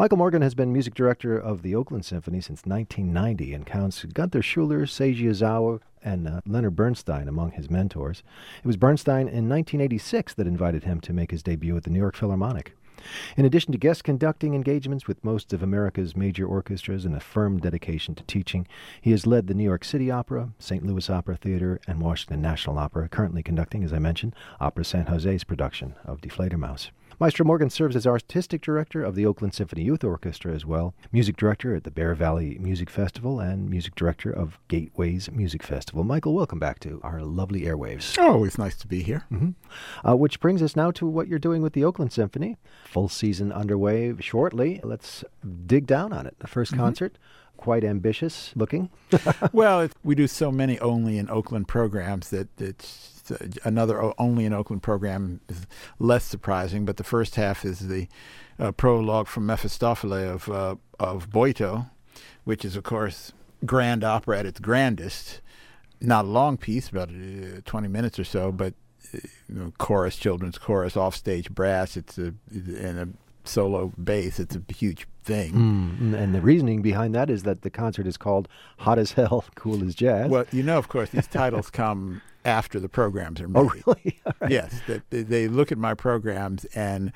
Michael Morgan has been music director of the Oakland Symphony since 1990 and counts Gunther Schuller, Seiji Ozawa, and Leonard Bernstein among his mentors. It was Bernstein in 1986 that invited him to make his debut at the New York Philharmonic. In addition to guest conducting engagements with most of America's major orchestras and a firm dedication to teaching, he has led the New York City Opera, St. Louis Opera Theater, and Washington National Opera, currently conducting, as I mentioned, Opera San Jose's production of Die Fledermaus. Maestro Morgan serves as artistic director of the Oakland Symphony Youth Orchestra as well, music director at the Bear Valley Music Festival, and music director of Gateways Music Festival. Michael, welcome back to our lovely airwaves. Oh, it's nice to be here. Which brings us now to what you're doing with the Oakland Symphony. Full season underway shortly. Let's dig down on it. The first concert, quite ambitious looking. Well, we do so many only in Oakland programs that it's another only in Oakland program is less surprising. But the first half is the prologue from Mephistopheles of Boito, which is, of course, grand opera at its grandest. Not a long piece, about 20 minutes or so, but chorus, children's chorus, offstage brass. It's and a solo bass. It's a huge thing. And the reasoning behind that is that the concert is called Hot as Hell, Cool as Jazz. Well, of course, these titles come after the programs are made. Oh, really? Right. Yes. They look at my programs, and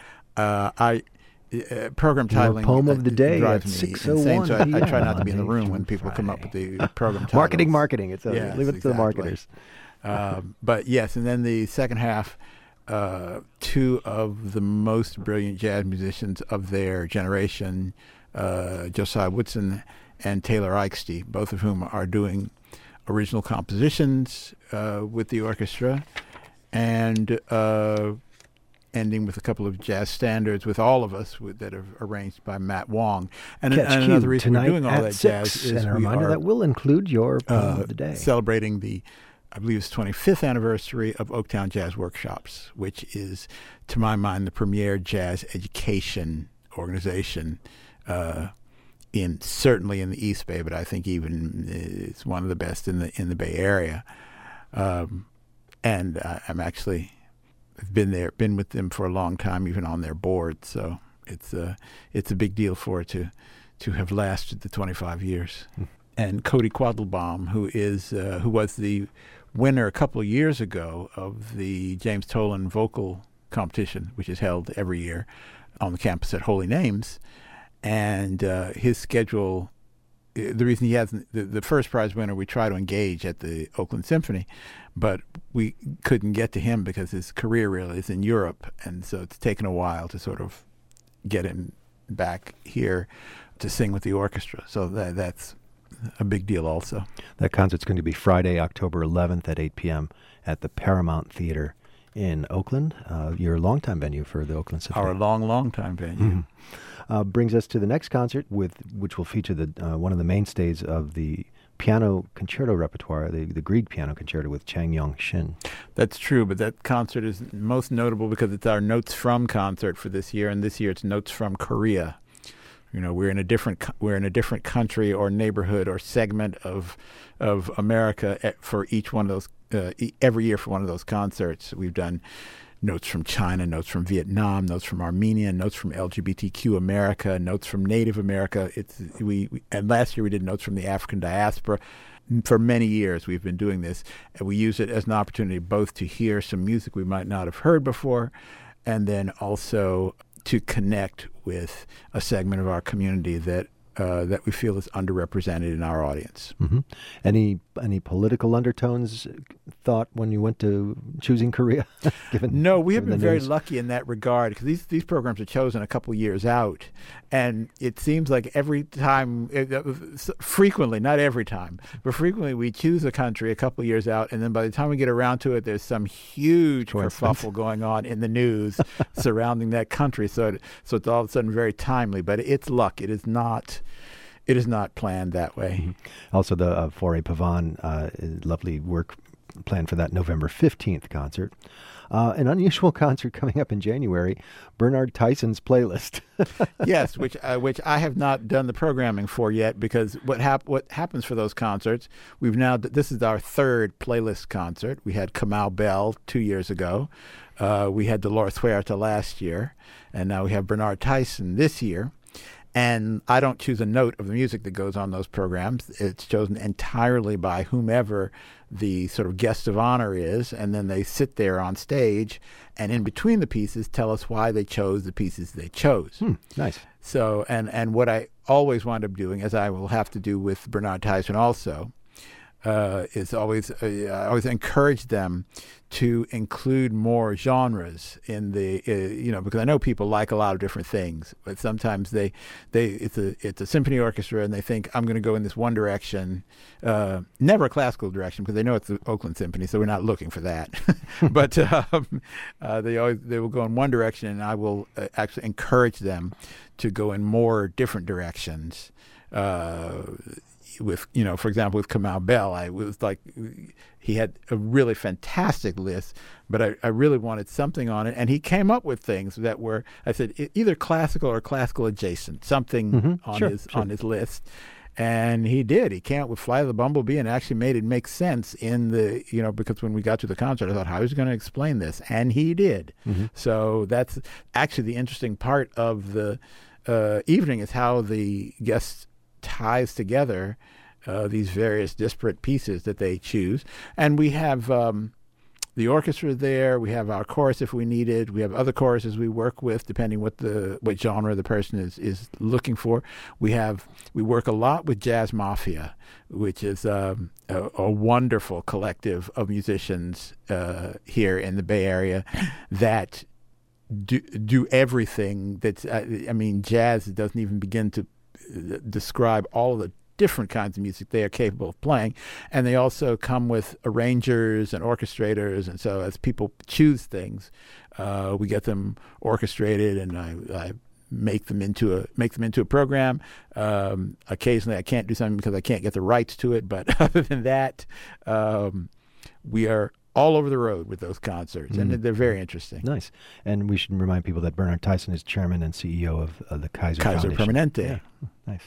program titling poem of the day drives at me 6:01 insane, so I try not to be in the Monday room through when people come up with the program titles. Marketing. It's leave it to the marketers. But yes, and then the second half, two of the most brilliant jazz musicians of their generation, Josiah Woodson and Taylor Eichste, both of whom are doing original compositions with the orchestra, and ending with a couple of jazz standards with all of us that are arranged by Matt Wong. And another reason we're doing all that jazz is and a reminder that will include your poem of the day. Celebrating the, I believe it's 25th anniversary of Oaktown Jazz Workshops, which is, to my mind, the premier jazz education organization certainly in the East Bay, but I think even it's one of the best in the Bay Area. And I'm actually been with them for a long time, even on their board. So it's a big deal for it to have lasted the 25 years. And Cody Quattlebaum, who was the winner a couple of years ago of the James Tolan vocal competition, which is held every year on the campus at Holy Names. And his schedule, the reason he hasn't, the first prize winner, we try to engage at the Oakland Symphony, but we couldn't get to him because his career really is in Europe. And so it's taken a while to sort of get him back here to sing with the orchestra. So that's a big deal also. That concert's going to be Friday, October 11th at 8 p.m. at the Paramount Theater in Oakland, your longtime venue for the Oakland Symphony. Our long time venue. Brings us to the next concert, which will feature one of the mainstays of the piano concerto repertoire, the Grieg Piano Concerto with Chang Yong Shin. That's true, but that concert is most notable because it's our Notes From concert for this year, and this year it's Notes From Korea. We're in a different country or neighborhood or segment of America for each one of those. Every year for one of those concerts, we've done notes from China, notes from Vietnam, notes from Armenia, notes from LGBTQ America, notes from Native America. And last year we did notes from the African diaspora. For many years we've been doing this, and we use it as an opportunity both to hear some music we might not have heard before, and then also to connect with a segment of our community that we feel is underrepresented in our audience. Any political undertones thought when you went to choosing Korea? No, we have been very lucky in that regard because these programs are chosen a couple years out, and it seems like every time, frequently, not every time, but frequently we choose a country a couple years out, and then by the time we get around to it, there's some huge kerfuffle going on in the news surrounding that country. So it's all of a sudden very timely, but it's luck. It is not planned that way. Also, the Fauré Pavane, lovely work planned for that November 15th concert. An unusual concert coming up in January, Bernard Tyson's playlist. Yes, which I have not done the programming for yet, because what happens for those concerts, this is our third playlist concert. We had Kamau Bell 2 years ago. We had Dolores Huerta last year, and now we have Bernard Tyson this year. And I don't choose a note of the music that goes on those programs. It's chosen entirely by whomever the sort of guest of honor is, and then they sit there on stage and in between the pieces tell us why they chose the pieces they chose. Nice. So, and what I always wind up doing, as I will have to do with Bernard Tyson also, is always I always encourage them to include more genres in the because I know people like a lot of different things, but sometimes it's a symphony orchestra and they think I'm going to go in this one direction, never a classical direction because they know it's the Oakland Symphony, so we're not looking for that. But they will go in one direction, and I will actually encourage them to go in more different directions. With for example, with Kamau Bell, I was like, he had a really fantastic list, but I really wanted something on it, and he came up with things that were, I said, either classical or classical adjacent, something on his list, and he did. He came up with Flight of the Bumblebee and actually made it make sense in the because when we got to the concert, I thought, how is he going to explain this? And he did. So that's actually the interesting part of the evening, is how the guests ties together these various disparate pieces that they choose. And we have the orchestra there. We have our chorus if we need it. We have other choruses we work with depending what genre the person is looking for. We work a lot with Jazz Mafia, which is a wonderful collective of musicians here in the Bay Area that do everything that's jazz doesn't even begin to describe all of the different kinds of music they are capable of playing. And they also come with arrangers and orchestrators, and so as people choose things, we get them orchestrated, and I make them into a program. Occasionally I can't do something because I can't get the rights to it, but other than that, we are all over the road with those concerts, and they're very interesting. Nice. And we should remind people that Bernard Tyson is chairman and CEO of the Kaiser Foundation. Permanente. Yeah. Nice.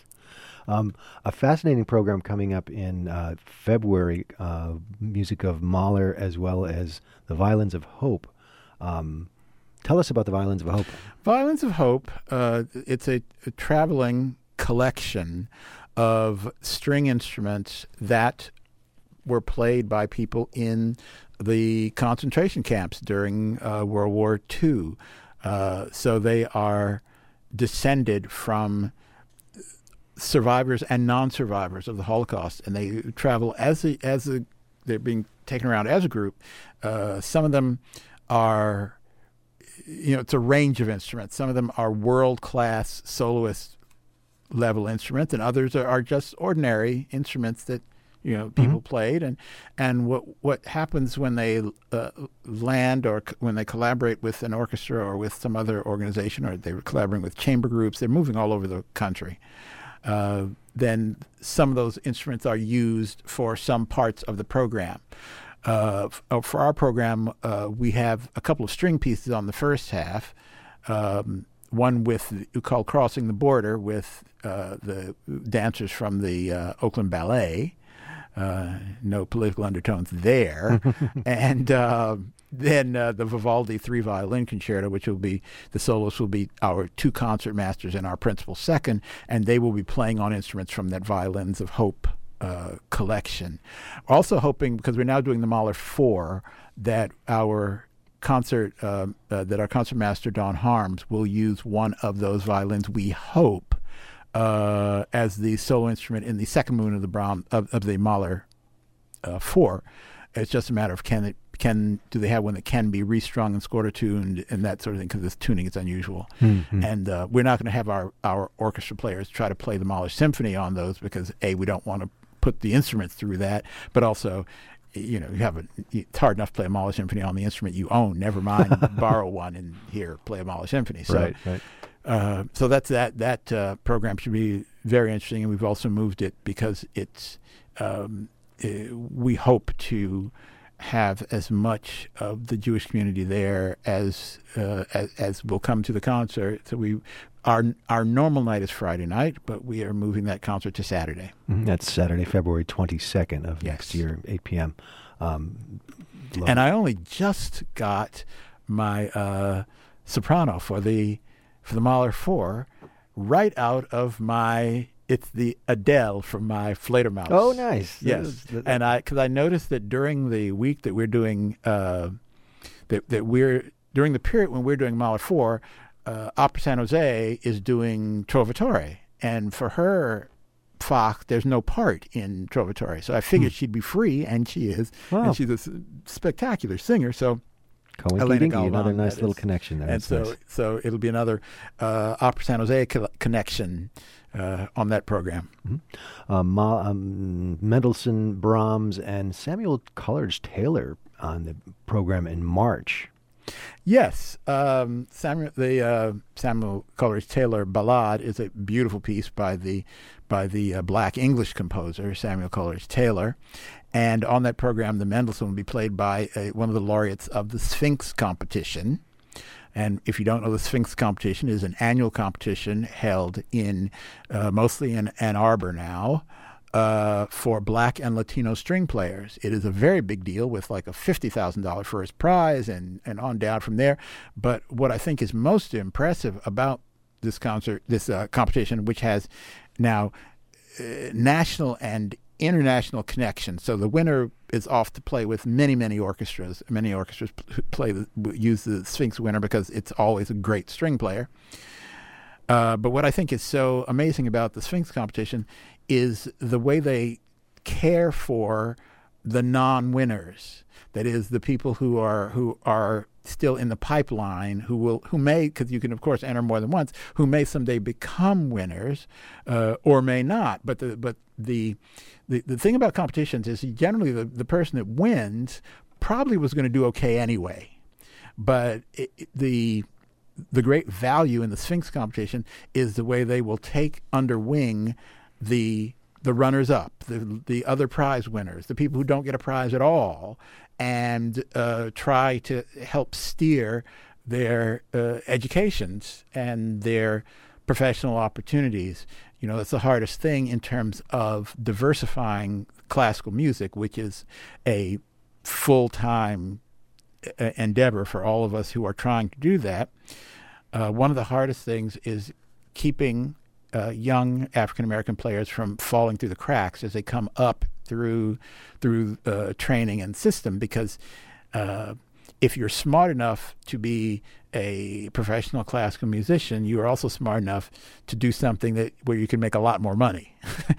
A fascinating program coming up in February, music of Mahler as well as the Violins of Hope. Tell us about the Violins of Hope. Violins of Hope, it's a traveling collection of string instruments that were played by people in the concentration camps during World War II. So they are descended from survivors and non-survivors of the Holocaust, and they travel they're being taken around as a group. Some of them are, it's a range of instruments. Some of them are world-class soloist level instruments, and others are just ordinary instruments that people played, and what happens when they land or when they collaborate with an orchestra or with some other organization, or they're collaborating with chamber groups, they're moving all over the country. Then some of those instruments are used for some parts of the program. For our program, we have a couple of string pieces on the first half. One called Crossing the Border with the dancers from the Oakland Ballet. No political undertones there. And then the Vivaldi 3-violin concerto, which will be, the soloists will be our two concert masters and our principal second, and they will be playing on instruments from that Violins of Hope collection. We're also hoping, because we're now doing the Mahler 4, that our concert master, Don Harms, will use one of those violins, we hope, as the solo instrument in the second movement of the of the Mahler 4. It's just a matter of do they have one that can be restrung and scored or tuned and that sort of thing, because this tuning is unusual. And we're not going to have our orchestra players try to play the Mahler Symphony on those, because we don't want to put the instruments through that, but also it's hard enough to play a Mahler Symphony on the instrument you own, never mind borrow one and play a Mahler Symphony. So, right. So that's that program should be very interesting, and we've also moved it because it's we hope to have as much of the Jewish community there as will come to the concert. So our normal night is Friday night, but we are moving that concert to Saturday. That's Saturday, February 22nd of next year, 8 p.m. And I only just got my soprano for the Mahler 4 right out of it's the Adele from my Fledermaus. Oh, nice. Yes. And because I noticed that during the week that we're doing, during the period when we're doing Mahler 4, Opera San Jose is doing Trovatore. And for her, Fach, there's no part in Trovatore. So I figured she'd be free, and she is. Wow. And she's a spectacular singer. So Elena Galvan, another nice little connection there. And so it'll be another Opera San Jose connection on that program. Mendelssohn, Brahms, and Samuel Coleridge Taylor on the program in March. Yes, Samuel Coleridge Taylor Ballade is a beautiful piece by the Black English composer Samuel Coleridge Taylor, and on that program, the Mendelssohn will be played by one of the laureates of the Sphinx competition. And if you don't know, the Sphinx competition is an annual competition held in mostly in Ann Arbor now. For Black and Latino string players. It is a very big deal with like a $50,000 first prize and on down from there. But what I think is most impressive about this competition, which has now national and international connections. So the winner is off to play with many orchestras. Many orchestras use the Sphinx winner because it's always a great string player. But what I think is so amazing about the Sphinx competition is the way they care for the non-winners. That is, the people who are still in the pipeline, who may, because you can of course enter more than once, who may someday become winners, or may not. But the thing about competitions is generally the person that wins probably was going to do okay anyway. But the great value in the Sphinx competition is the way they will take under wing the runners-up, the other prize winners, the people who don't get a prize at all, and try to help steer their educations and their professional opportunities. You know, that's the hardest thing in terms of diversifying classical music, which is a full-time endeavor for all of us who are trying to do that. One of the hardest things is keeping young African-American players from falling through the cracks as they come up through training and system, because if you're smart enough to be a professional classical musician, you are also smart enough to do something where you can make a lot more money.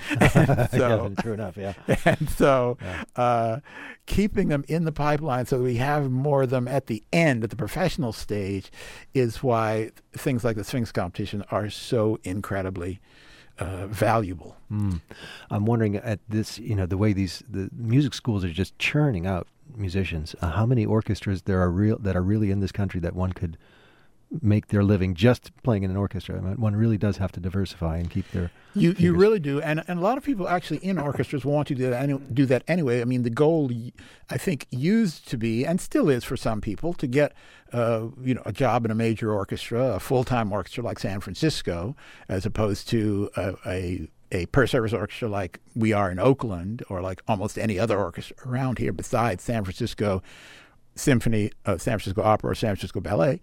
So, true enough, yeah. And so keeping them in the pipeline so that we have more of them at the end, at the professional stage, is why things like the Sphinx competition are so incredibly valuable. I'm wondering at this, the way the music schools are just churning out musicians. How many orchestras that are really in this country that one could make their living just playing in an orchestra? I mean, one really does have to diversify and keep their. You really do, and a lot of people actually in orchestras want to do that anyway. I mean, the goal, I think, used to be, and still is for some people, to get a job in a major orchestra, a full-time orchestra like San Francisco, as opposed to a per-service orchestra like we are in Oakland, or like almost any other orchestra around here besides San Francisco Symphony, San Francisco Opera, or San Francisco Ballet.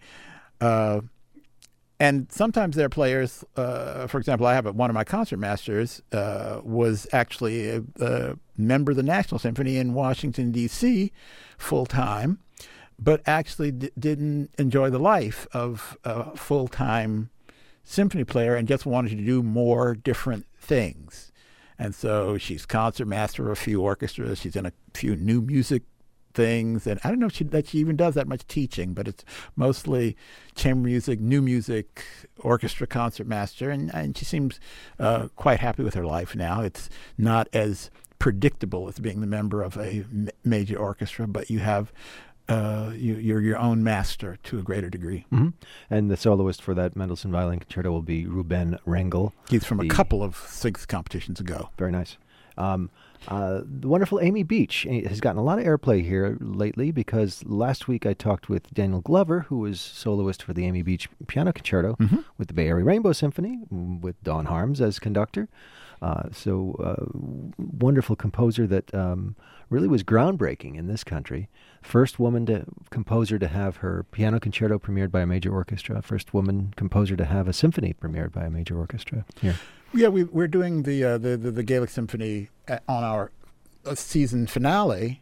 And sometimes their players, for example, I have one of my concertmasters was actually a member of the National Symphony in Washington, D.C. full-time, but actually didn't enjoy the life of a full-time symphony player and just wanted to do more different things. And so she's concertmaster of a few orchestras. She's in a few new music things, and I don't know that she even does that much teaching, but it's mostly chamber music, new music, orchestra concertmaster, and she seems quite happy with her life now. It's not as predictable as being the member of a major orchestra, but you have you're your own master to a greater degree. Mm-hmm. And the soloist for that Mendelssohn Violin Concerto will be Ruben Rengel. He's from a couple of Sphinx competitions ago. Very nice. The wonderful Amy Beach has gotten a lot of airplay here lately because last week I talked with Daniel Glover, who was soloist for the Amy Beach Piano Concerto with the Bay Area Rainbow Symphony, with Don Harms as conductor. Wonderful composer that really was groundbreaking in this country. First composer to have her piano concerto premiered by a major orchestra. First woman composer to have a symphony premiered by a major orchestra here. Yeah, we're doing the Gaelic Symphony on our season finale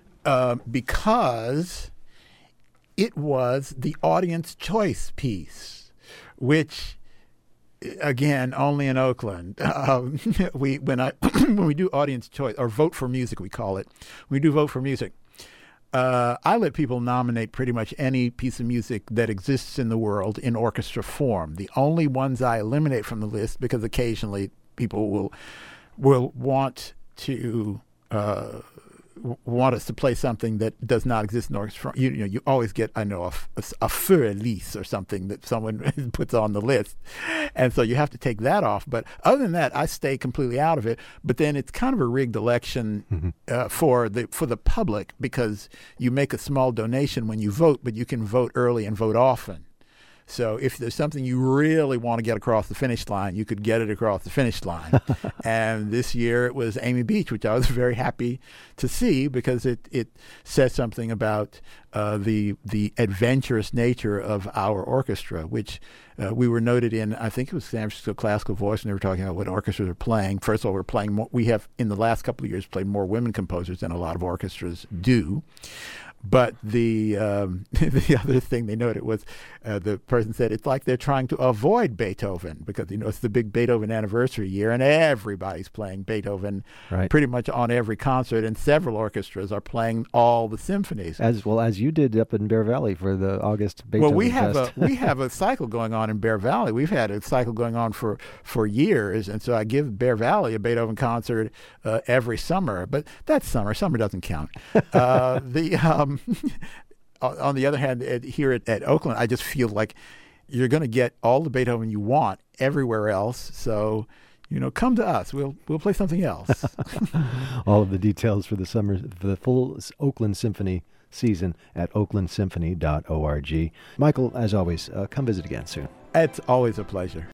because it was the audience choice piece, which, again, only in Oakland. When we do audience choice, or vote for music, we call it. We do vote for music. I let people nominate pretty much any piece of music that exists in the world in orchestra form. The only ones I eliminate from the list, because occasionally people will want us to play something that does not exist in orchestra. You always get, a feu elise or something that someone puts on the list. And so you have to take that off. But other than that, I stay completely out of it. But then it's kind of a rigged election for the public, because you make a small donation when you vote, but you can vote early and vote often. So if there's something you really want to get across the finish line, you could get it across the finish line. And this year it was Amy Beach, which I was very happy to see, because it says something about the adventurous nature of our orchestra, which we were noted in, I think it was San Francisco Classical Voice, and they were talking about what orchestras are playing. First of all, we're playing more. We have, in the last couple of years, played more women composers than a lot of orchestras do. But the other thing they noted was the person said it's like they're trying to avoid Beethoven, because it's the big Beethoven anniversary year, and everybody's playing Beethoven pretty much on every concert, and several orchestras are playing all the symphonies. As well as you did up in Bear Valley for the August Beethoven Fest. We have a cycle going on in Bear Valley. We've had a cycle going on for years, and so I give Bear Valley a Beethoven concert every summer. But that's summer. Summer doesn't count. On the other hand, here at Oakland, I just feel like you're going to get all the Beethoven you want everywhere else. So, come to us. We'll play something else. All of the details for the full Oakland Symphony season at oaklandsymphony.org. Michael, as always, come visit again soon. It's always a pleasure.